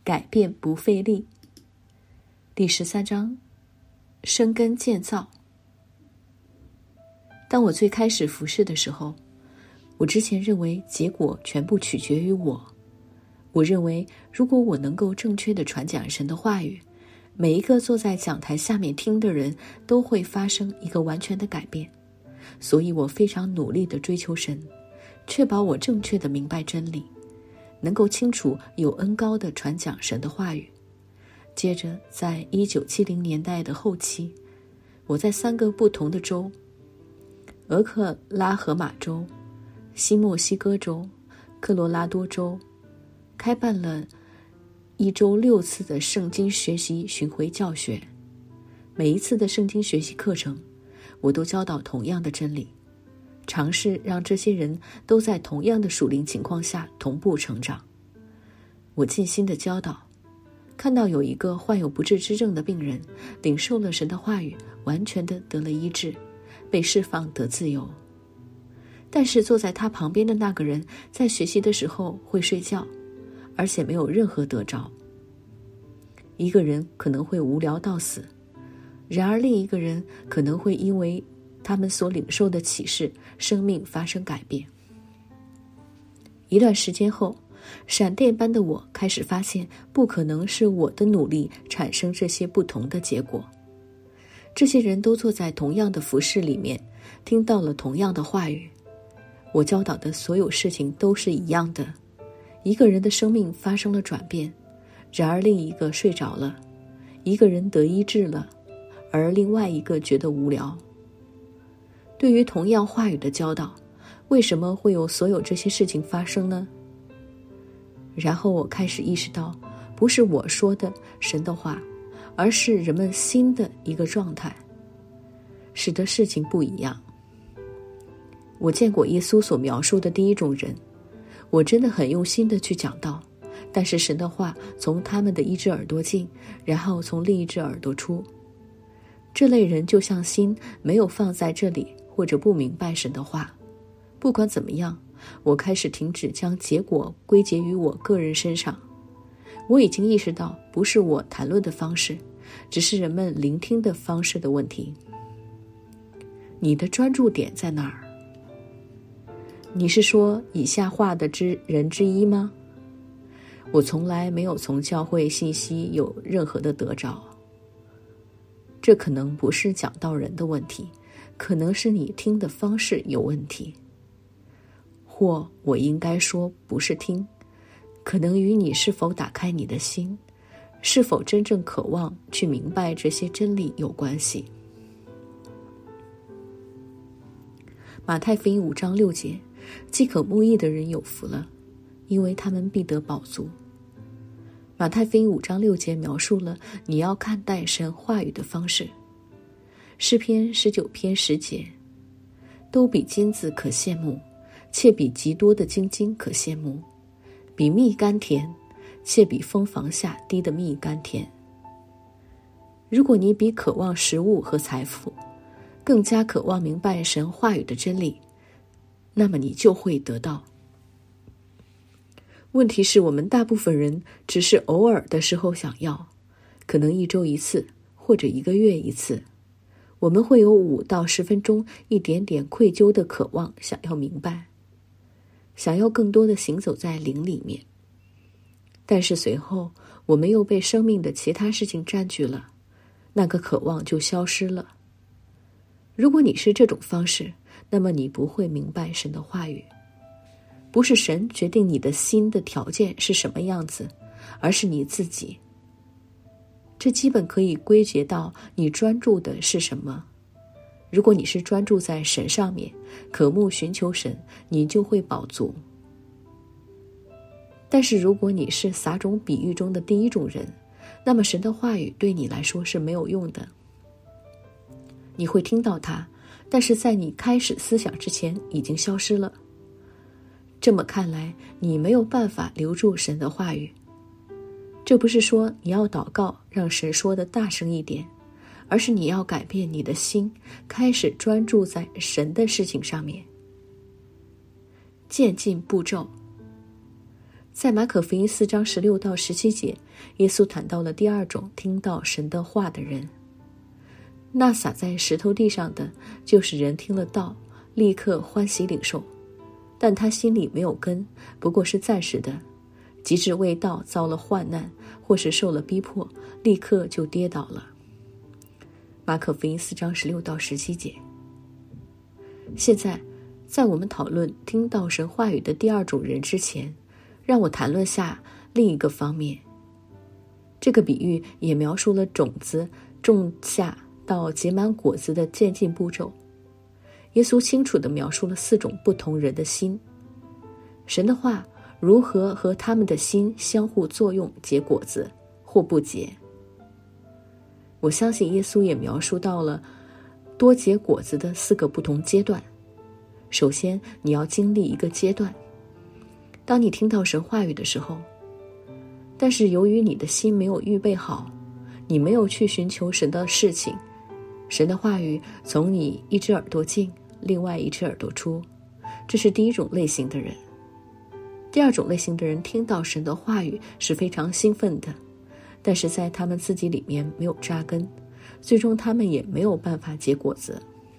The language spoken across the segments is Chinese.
改变不费力。第13章，生根建造。当我最开始服侍的时候，我之前认为结果全部取决于我。我认为如果我能够正确地传讲神的话语，每一个坐在讲台下面听的人都会发生一个完全的改变。所以我非常努力地追求神，确保我正确地明白真理，能够清楚有恩膏地传讲神的话语。接着在1970年代的后期，我在3个不同的州，俄克拉荷马州、新墨西哥州、科罗拉多州，开办了1周6次的圣经学习巡回教学。每一次的圣经学习课程，我都教导同样的真理，尝试让这些人都在同样的属灵情况下同步成长。我尽心的教导，看到有一个患有不治之症的病人领受了神的话语，完全的得了医治，被释放得自由。但是坐在他旁边的那个人在学习的时候会睡觉，而且没有任何得着。一个人可能会无聊到死，然而另一个人可能会因为他们所领受的启示，生命发生改变。一段时间后，闪电般的我开始发现，不可能是我的努力产生这些不同的结果。这些人都坐在同样的服事里面，听到了同样的话语。我教导的所有事情都是一样的。一个人的生命发生了转变，然而另一个睡着了；一个人得医治了，而另外一个觉得无聊。对于同样话语的教导，为什么会有所有这些事情发生呢？然后我开始意识到，不是我说的神的话，而是人们心的一个状态，使得事情不一样。我见过耶稣所描述的第一种人，我真的很用心地去讲道，但是神的话从他们的一只耳朵进，然后从另一只耳朵出。这类人就像心没有放在这里，或者不明白神的话。不管怎么样，我开始停止将结果归结于我个人身上。我已经意识到，不是我谈论的方式，只是人们聆听的方式的问题。你的专注点在哪儿？你是说以下话的人之一吗？我从来没有从教会信息有任何的得着。这可能不是讲道人的问题，可能是你听的方式有问题。或我应该说不是听，可能与你是否打开你的心，是否真正渴望去明白这些真理有关系。马太福音5章6节，饥渴慕义的人有福了，因为他们必得饱足。马太福音5章6节描述了你要看待神话语的方式。诗篇19篇10节，都比金子可羡慕，且比极多的精金可羡慕，比蜜甘甜，且比蜂房下滴的蜜甘甜。如果你比渴望食物和财富更加渴望明白神话语的真理，那么你就会得到。问题是我们大部分人只是偶尔的时候想要，可能1周1次或者1个月1次。我们会有5到10分钟一点点愧疚的渴望，想要明白，想要更多的行走在灵里面。但是随后我们又被生命的其他事情占据了，那个渴望就消失了。如果你是这种方式，那么你不会明白神的话语。不是神决定你的心的条件是什么样子，而是你自己。这基本可以归结到你专注的是什么。如果你是专注在神上面，渴慕寻求神，你就会饱足。但是如果你是撒种比喻中的第一种人，那么神的话语对你来说是没有用的。你会听到它，但是在你开始思想之前已经消失了。这么看来，你没有办法留住神的话语。这不是说你要祷告让神说的大声一点，而是你要改变你的心，开始专注在神的事情上面。渐进步骤。 在马可福音4章16到17节，耶稣谈到了第二种听到神的话的人。那撒在石头地上的，就是人听了道，立刻欢喜领受，但他心里没有根，不过是暂时的，及至为道遭了患难，或是受了逼迫，立刻就跌倒了。马可福音4章16到17节。现在，在我们讨论听到神话语的第二种人之前，让我谈论下另一个方面。这个比喻也描述了种子种下到结满果子的渐进步骤。耶稣清楚地描述了4种不同人的心，神的话如何和他们的心相互作用结果子或不结。我相信耶稣也描述到了多结果子的4个不同阶段。首先，你要经历一个阶段，当你听到神话语的时候，但是由于你的心没有预备好，你没有去寻求神的事情，神的话语从你一只耳朵进，另外一只耳朵出，这是第一种类型的人。第二种类型的人听到神的话语是非常兴奋的，但是在他们自己里面没有扎根，最终他们也没有办法结果子。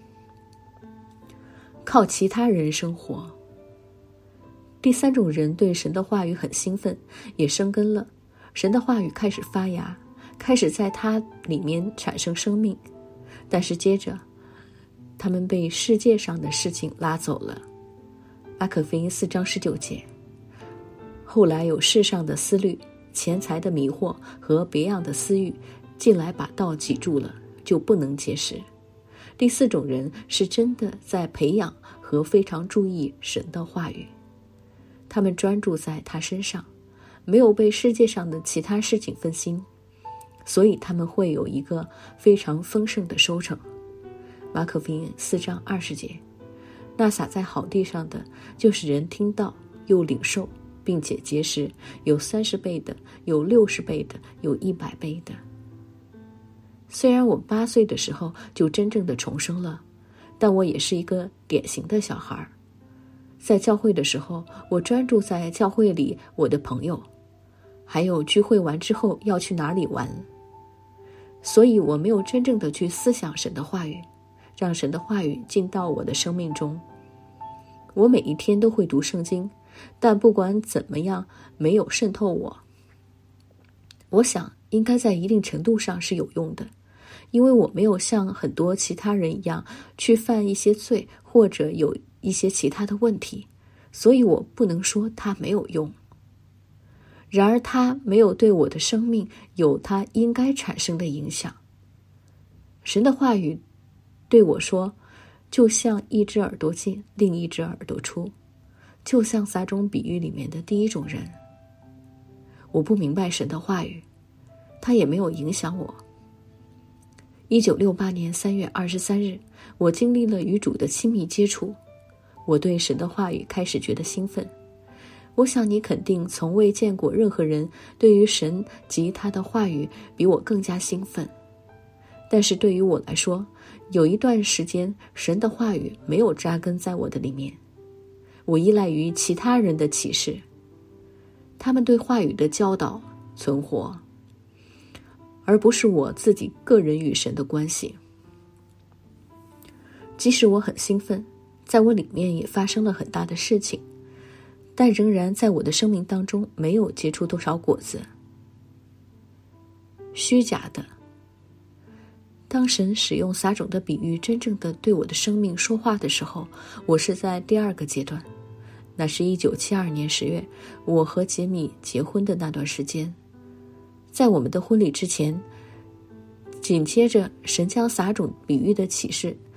靠其他人生活。第三种人对神的话语很兴奋，也生根了，神的话语开始发芽，开始在他里面产生生命，但是接着他们被世界上的事情拉走了。马可福音4章19节。后来有世上的思虑、钱财的迷惑和别样的私欲进来把道挤住了，就不能结实。第4种人是真的在培养和非常注意神的话语，他们专注在他身上，没有被世界上的其他事情分心，所以他们会有一个非常丰盛的收成。马可福音4章20节。那撒在好地上的，就是人听到又领受，并且结实，有30倍的，有60倍的，有100倍的。虽然我8岁的时候就真正的重生了，但我也是一个典型的小孩。在教会的时候，我专注在教会里我的朋友，还有聚会完之后要去哪里玩，所以我没有真正的去思想神的话语，让神的话语进到我的生命中。我每一天都会读圣经，但不管怎么样没有渗透我。我想应该在一定程度上是有用的，因为我没有像很多其他人一样去犯一些罪，或者有一些其他的问题，所以我不能说它没有用。然而它没有对我的生命有它应该产生的影响。神的话语对我说，就像一只耳朵进，另一只耳朵出，就像撒种比喻里面的第一种人。我不明白神的话语，它也没有影响我。1968年3月23日，我经历了与主的亲密接触，我对神的话语开始觉得兴奋。我想你肯定从未见过任何人对于神及他的话语比我更加兴奋。但是对于我来说，有一段时间神的话语没有扎根在我的里面，我依赖于其他人的启示，他们对话语的教导存活，而不是我自己个人与神的关系。即使我很兴奋，在我里面也发生了很大的事情，但仍然在我的生命当中没有结出多少果子。虚假的。当神使用撒种的比喻真正的对我的生命说话的时候，我是在第2个阶段，那是1972年10月，我和杰米结婚的那段时间。在我们的婚礼之前，紧接着神将撒种比喻启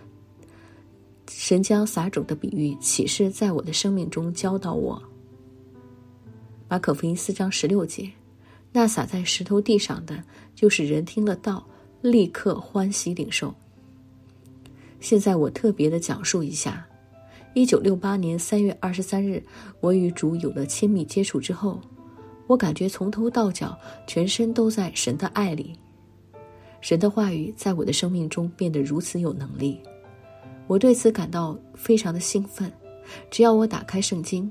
示在我的生命中教导我。马可福音4章16节，那撒在石头地上的，就是人听了道，立刻欢喜领受。现在我特别的讲述一下，1968年3月23日，我与主有了亲密接触之后，我感觉从头到脚全身都在神的爱里。神的话语在我的生命中变得如此有能力，我对此感到非常的兴奋。只要我打开圣经，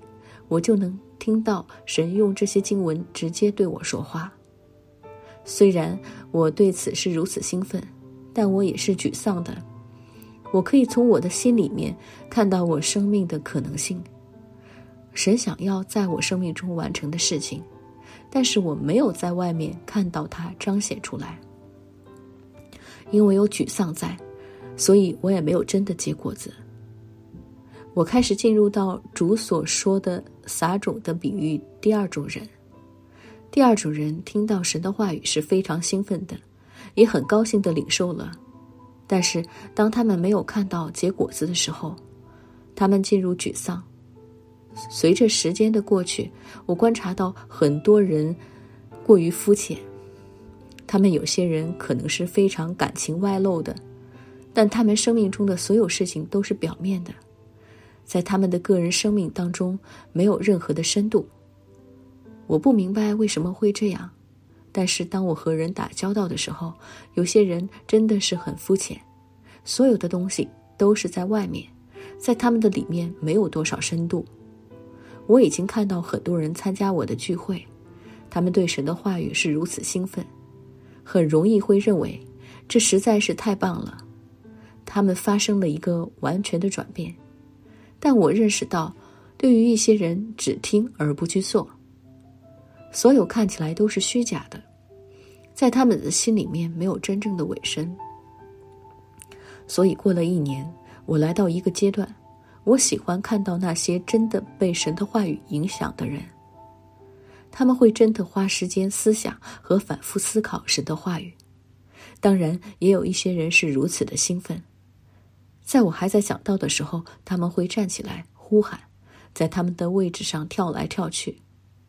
我就能听到神用这些经文直接对我说话。虽然我对此是如此兴奋，但我也是沮丧的。我可以从我的心里面看到我生命的可能性，神想要在我生命中完成的事情，但是我没有在外面看到它彰显出来。因为有沮丧在，所以我也没有真的结果子。我开始进入到主所说的撒种的比喻第二种人。第二种人听到神的话语是非常兴奋的，也很高兴地领受了。但是当他们没有看到结果子的时候，他们进入沮丧。随着时间的过去，我观察到很多人过于肤浅。他们有些人可能是非常感情外露的，但他们生命中的所有事情都是表面的，在他们的个人生命当中没有任何的深度。我不明白为什么会这样，但是当我和人打交道的时候，有些人真的是很肤浅，所有的东西都是在外面，在他们的里面没有多少深度。我已经看到很多人参加我的聚会，他们对神的话语是如此兴奋，很容易会认为这实在是太棒了。他们发生了一个完全的转变。但我认识到，对于一些人只听而不去做，所有看起来都是虚假的，在他们的心里面没有真正的委身。所以过了1年，我来到一个阶段，我喜欢看到那些真的被神的话语影响的人，他们会真的花时间思想和反复思考神的话语。当然也有一些人是如此的兴奋，在我还在讲道的时候，他们会站起来呼喊，在他们的位置上跳来跳去。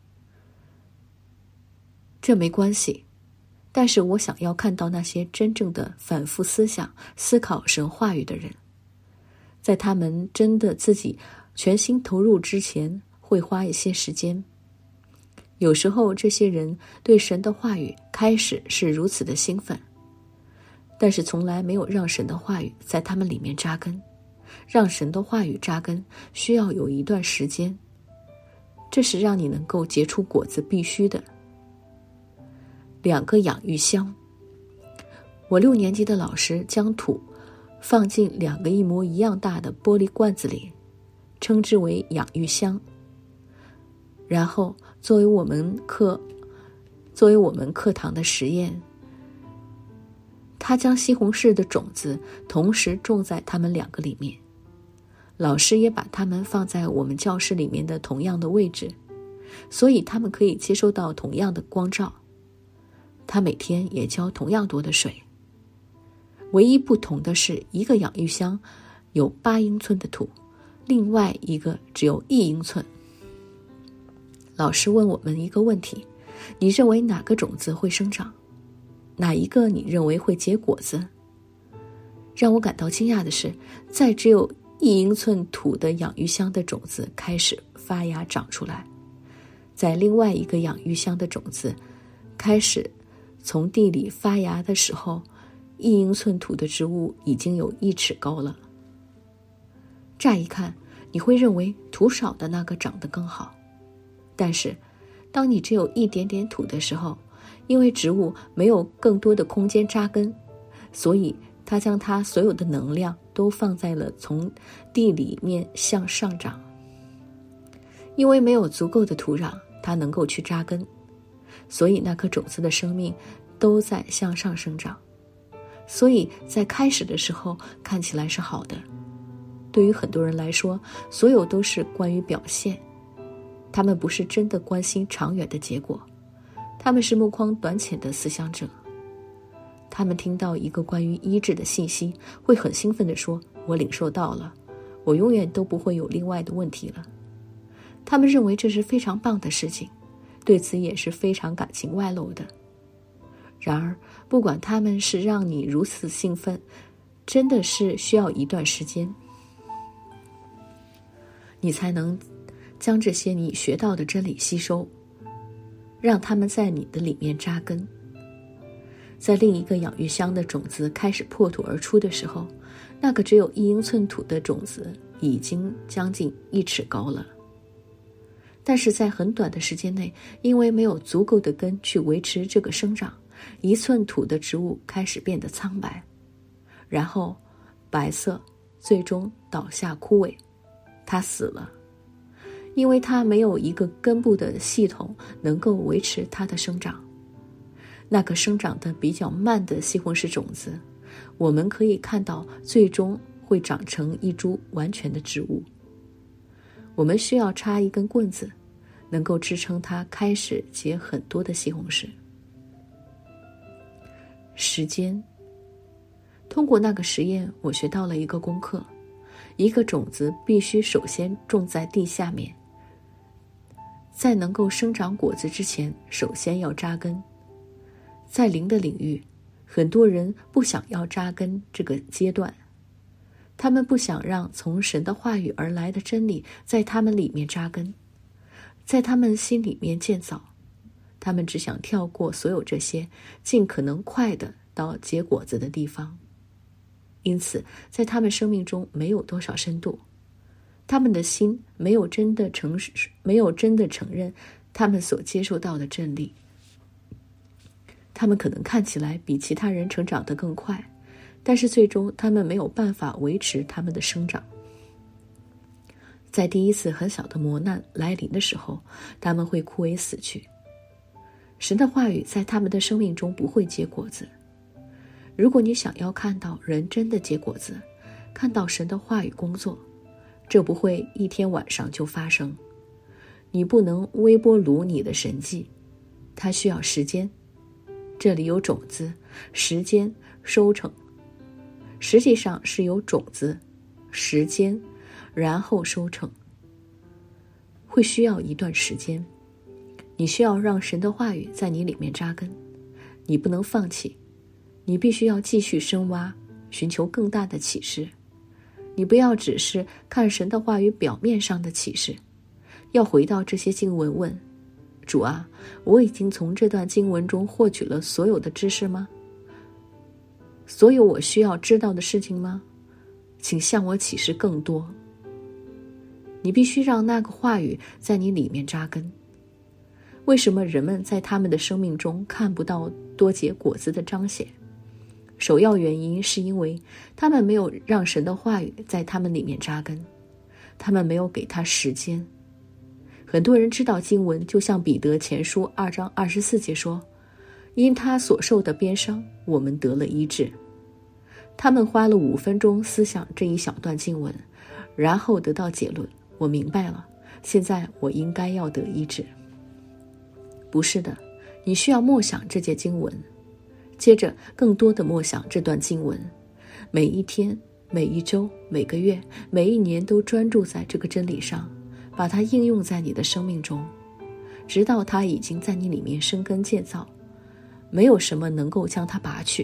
这没关系，但是我想要看到那些真正的反复思考神话语的人，在他们真的自己全心投入之前，会花一些时间。有时候这些人对神的话语开始是如此的兴奋，但是从来没有让神的话语在他们里面扎根。让神的话语扎根需要有一段时间，这是让你能够结出果子必须的。2个养育箱。我6年级的老师将土放进2个一模一样大的玻璃罐子里，称之为养育箱。然后作为我们课堂的实验，他将西红柿的种子同时种在它们2个里面。老师也把它们放在我们教室里面的同样的位置，所以他们可以接收到同样的光照。他每天也浇同样多的水，唯一不同的是，一个养育箱有8英寸的土，另外一个只有1英寸。老师问我们一个问题：你认为哪个种子会生长？哪一个你认为会结果子？让我感到惊讶的是，在只有1英寸土的养育箱的种子开始发芽长出来，在另外一个养育箱的种子开始从地里发芽的时候，1英寸土的植物已经有1尺高了。乍一看，你会认为土少的那个长得更好，但是当你只有一点点土的时候，因为植物没有更多的空间扎根，所以它将它所有的能量都放在了从地里面向上长。因为没有足够的土壤，它能够去扎根，所以那颗种子的生命都在向上生长。所以在开始的时候看起来是好的。对于很多人来说，所有都是关于表现，他们不是真的关心长远的结果，他们是目光短浅的思想者。他们听到一个关于医治的信息，会很兴奋地说：我领受到了，我永远都不会有另外的问题了。他们认为这是非常棒的事情，对此也是非常感情外露的。然而不管他们是让你如此兴奋，真的是需要一段时间，你才能将这些你学到的真理吸收，让他们在你的里面扎根。在另一个养育箱的种子开始破土而出的时候，那个只有1英寸土的种子已经将近1尺高了。 但是在很短的时间内，因为没有足够的根去维持这个生长，1寸土的植物开始变得苍白，然后白色，最终倒下枯萎，它死了。因为它没有一个根部的系统能够维持它的生长。那个生长得比较慢的西红柿种子，我们可以看到最终会长成一株完全的植物。我们需要插一根棍子，能够支撑它开始结很多的西红柿。时间。通过那个实验，我学到了一个功课：一个种子必须首先种在地下面，在能够生长果子之前，首先要扎根。在灵的领域，很多人不想要扎根这个阶段，他们不想让从神的话语而来的真理在他们里面扎根，在他们心里面建造。他们只想跳过所有这些，尽可能快地到结果子的地方。因此，在他们生命中没有多少深度，他们的心没有真的承认他们所接受到的真理。他们可能看起来比其他人成长得更快，但是最终他们没有办法维持他们的生长。在第一次很小的磨难来临的时候，他们会枯萎死去。神的话语在他们的生命中不会结果子。如果你想要看到人真的结果子，看到神的话语工作，这不会一天晚上就发生。你不能微波炉你的神迹，它需要时间。这里有种子、时间、收成，实际上是有种子、时间，然后收成，会需要一段时间。你需要让神的话语在你里面扎根，你不能放弃，你必须要继续深挖，寻求更大的启示。你不要只是看神的话语表面上的启示，要回到这些经文问：主啊，我已经从这段经文中获取了所有的知识吗？所有我需要知道的事情吗？请向我启示更多。你必须让那个话语在你里面扎根。为什么人们在他们的生命中看不到多结果子的彰显？首要原因是因为他们没有让神的话语在他们里面扎根，他们没有给他时间。很多人知道经文，就像彼得前书2章24节说：因他所受的鞭伤，我们得了医治。他们花了5分钟思想这一小段经文，然后得到结论：我明白了，现在我应该要得医治。不是的，你需要默想这节经文，接着更多的默想这段经文，每一天、每一周、每个月、每一年都专注在这个真理上，把它应用在你的生命中，直到它已经在你里面生根建造，没有什么能够将它拔去。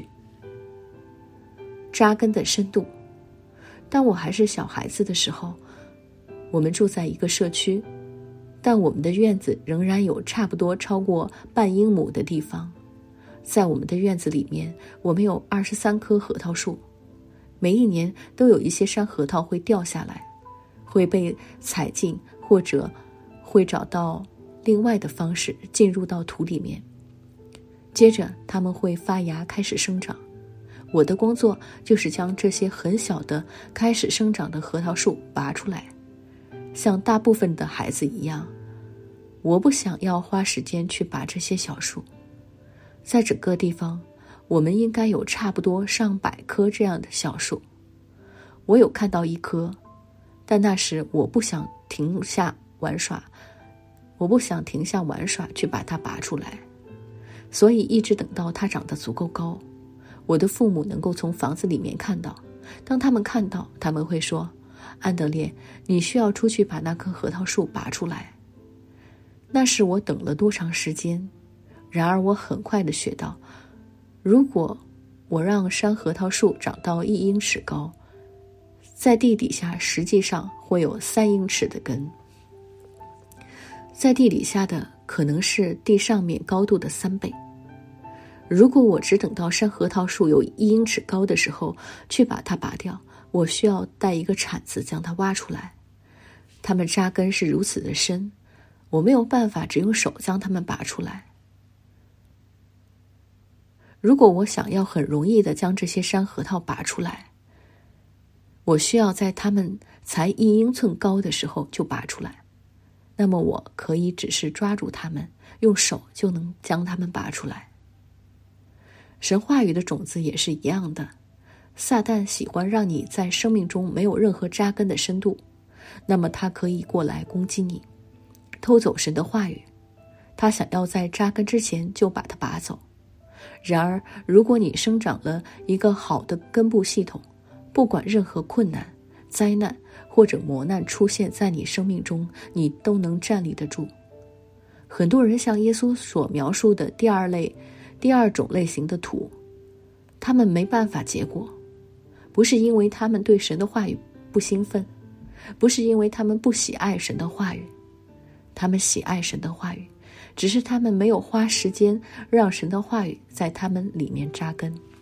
扎根的深度。当我还是小孩子的时候，我们住在一个社区，但我们的院子仍然有差不多超过半英亩的地方。在我们的院子里面，我们有23棵核桃树，每一年都有一些山核桃会掉下来，会被采尽，或者会找到另外的方式进入到土里面。接着它们会发芽，开始生长。我的工作就是将这些很小的开始生长的核桃树拔出来。像大部分的孩子一样，我不想要花时间去拔这些小树。在整个地方，我们应该有差不多上百棵这样的小树。我有看到一棵，但那时我不想停下玩耍去把它拔出来，所以一直等到它长得足够高，我的父母能够从房子里面看到。当他们看到，他们会说：安德烈，你需要出去把那棵核桃树拔出来。那是我等了多长时间。然而我很快地学到，如果我让山核桃树长到1英尺高，在地底下实际上会有3英尺的根。在地底下的可能是地上面高度的3倍。如果我只等到山核桃树有1英尺高的时候去把它拔掉，我需要带一个铲子将它挖出来。它们扎根是如此的深， 我没有办法只用手将它们拔出来。如果我想要很容易地将这些山核桃拔出来，我需要在它们才1英寸高的时候就拔出来，那么我可以只是抓住它们，用手就能将它们拔出来。神话语的种子也是一样的，撒旦喜欢让你在生命中没有任何扎根的深度，那么他可以过来攻击你，偷走神的话语，他想要在扎根之前就把它拔走。然而，如果你生长了一个好的根部系统，不管任何困难、灾难或者磨难出现在你生命中，你都能站立得住。很多人像耶稣所描述的第二种类型的土，他们没办法结果，不是因为他们对神的话语不兴奋，不是因为他们不喜爱神的话语，他们喜爱神的话语，只是他们没有花时间让神的话语在他们里面扎根。